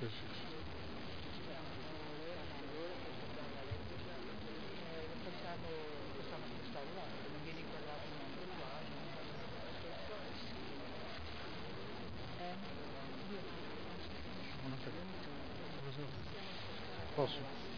Posso?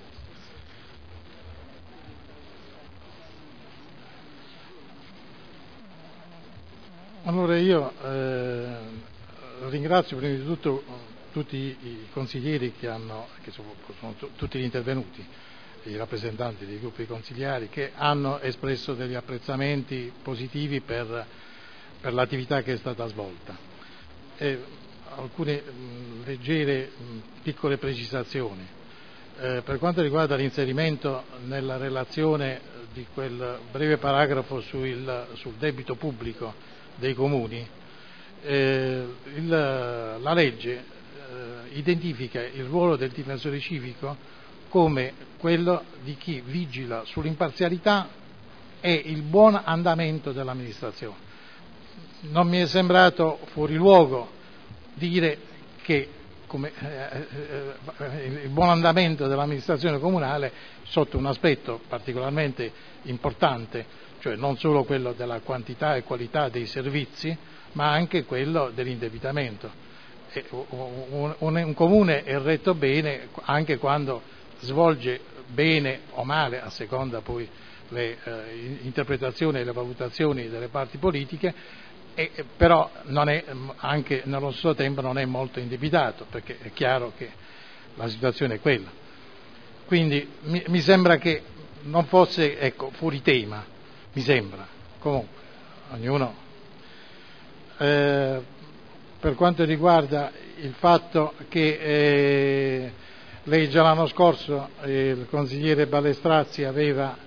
Allora io ringrazio prima di tutto tutti i consiglieri che sono tutti gli intervenuti, i rappresentanti dei gruppi consigliari che hanno espresso degli apprezzamenti positivi per l'attività che è stata svolta. Alcune leggere piccole precisazioni. Per quanto riguarda l'inserimento nella relazione di quel breve paragrafo sul debito pubblico dei comuni, la legge identifica il ruolo del difensore civico come quello di chi vigila sull'imparzialità e il buon andamento dell'amministrazione. Non mi è sembrato fuori luogo dire che il buon andamento dell'amministrazione comunale sotto un aspetto particolarmente importante, cioè non solo quello della quantità e qualità dei servizi, ma anche quello dell'indebitamento. Un comune è retto bene anche quando svolge bene o male, a seconda poi le interpretazioni e le valutazioni delle parti politiche, però non è, anche nello stesso tempo non è molto indebitato, perché è chiaro che la situazione è quella. Quindi mi sembra che non fosse fuori tema, mi sembra. Comunque, ognuno. Per quanto riguarda il fatto che lei già l'anno scorso, il consigliere Balestrazzi aveva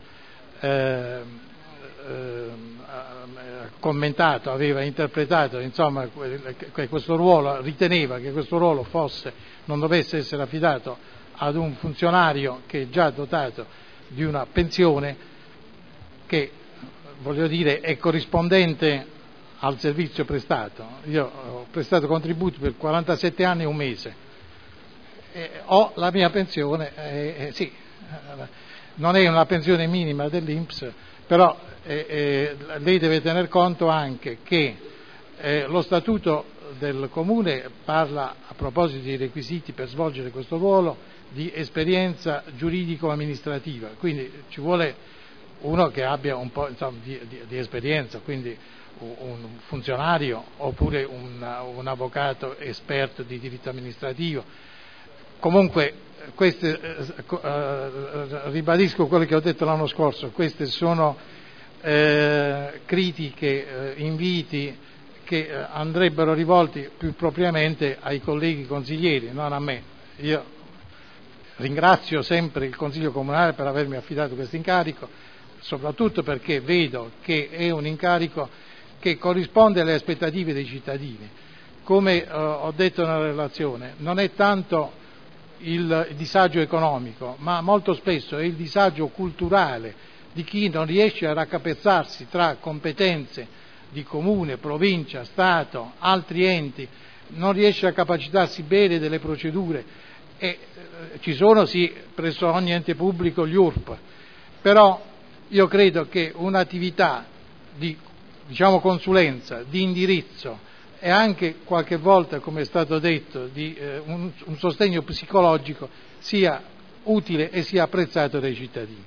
commentato, aveva interpretato, insomma, che questo ruolo, riteneva che questo ruolo non dovesse essere affidato ad un funzionario che è già dotato di una pensione che, voglio dire, è corrispondente al servizio prestato. Io ho prestato contributi per 47 anni e un mese, ho la mia pensione, sì, non è una pensione minima dell'INPS, però lei deve tener conto anche che lo statuto del comune parla, a proposito dei requisiti per svolgere questo ruolo, di esperienza giuridico-amministrativa, quindi ci vuole uno che abbia un po', insomma, di esperienza, quindi un funzionario oppure un avvocato esperto di diritto amministrativo. Comunque, ribadisco quello che ho detto l'anno scorso, queste sono critiche, inviti che andrebbero rivolti più propriamente ai colleghi consiglieri, non a me. Io ringrazio sempre il Consiglio Comunale per avermi affidato questo incarico, soprattutto perché vedo che è un incarico che corrisponde alle aspettative dei cittadini. Come ho detto nella relazione, non è tanto il disagio economico, ma molto spesso è il disagio culturale di chi non riesce a raccapezzarsi tra competenze di comune, provincia, Stato, altri enti, non riesce a capacitarsi bene delle procedure. Ci sono sì presso ogni ente pubblico gli URP, però io credo che un'attività di consulenza, di indirizzo e anche qualche volta, come è stato detto, di un sostegno psicologico sia utile e sia apprezzato dai cittadini.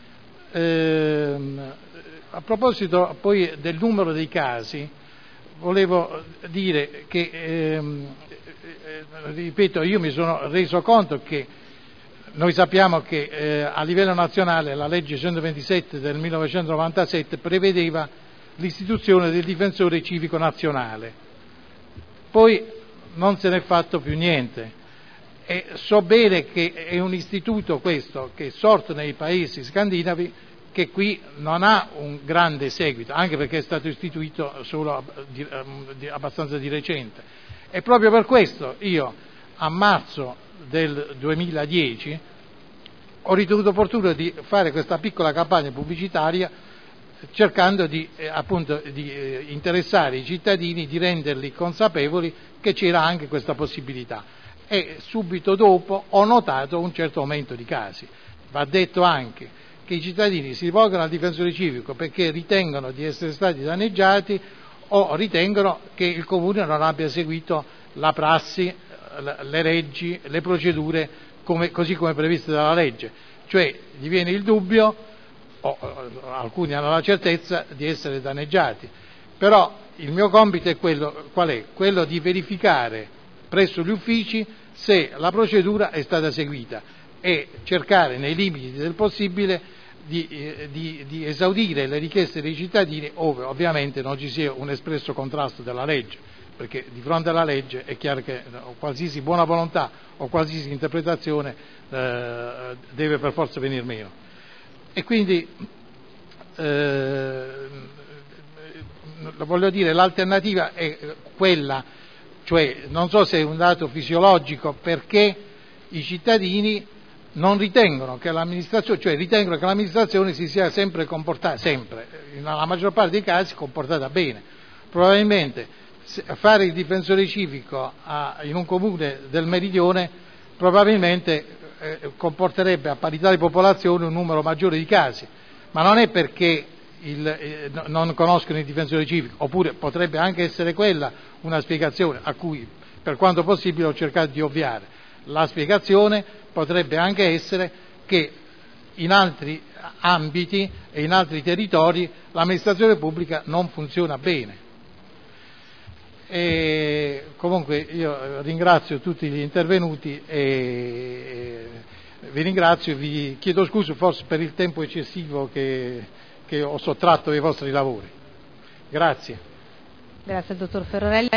A proposito poi del numero dei casi, volevo dire che, ripeto, io mi sono reso conto che noi sappiamo che a livello nazionale la legge 127 del 1997 prevedeva l'istituzione del difensore civico nazionale. Poi non se n'è fatto più niente e so bene che è un istituto questo che è sorto nei paesi scandinavi, che qui non ha un grande seguito, anche perché è stato istituito solo abbastanza di recente. E proprio per questo io a marzo del 2010 ho ritenuto opportuno di fare questa piccola campagna pubblicitaria, cercando di interessare i cittadini, di renderli consapevoli che c'era anche questa possibilità. e subito dopo ho notato un certo aumento di casi. Va detto anche che i cittadini si rivolgono al difensore civico perché ritengono di essere stati danneggiati o ritengono che il Comune non abbia seguito la prassi, le leggi, le procedure così come previste dalla legge, cioè gli viene il dubbio, o alcuni hanno la certezza di essere danneggiati, però il mio compito è qual è? Quello di verificare presso gli uffici se la procedura è stata seguita e cercare nei limiti del possibile di esaudire le richieste dei cittadini, ove ovviamente non ci sia un espresso contrasto della legge, perché di fronte alla legge è chiaro che qualsiasi buona volontà o qualsiasi interpretazione deve per forza venir meno. E quindi voglio dire, l'alternativa è quella, cioè non so se è un dato fisiologico, perché i cittadini non ritengono che l'amministrazione, cioè ritengono che l'amministrazione si sia sempre comportata, nella maggior parte dei casi comportata bene. Probabilmente fare il difensore civico in un comune del meridione probabilmente comporterebbe a parità di popolazione un numero maggiore di casi, ma non è perché non conoscono il difensore civico, oppure potrebbe anche essere quella una spiegazione a cui per quanto possibile ho cercato di ovviare. La spiegazione potrebbe anche essere che in altri ambiti e in altri territori l'amministrazione pubblica non funziona bene. E comunque io ringrazio tutti gli intervenuti e vi ringrazio e vi chiedo scusa forse per il tempo eccessivo che ho sottratto ai vostri lavori. Grazie. Grazie al dottor Ferrarelli.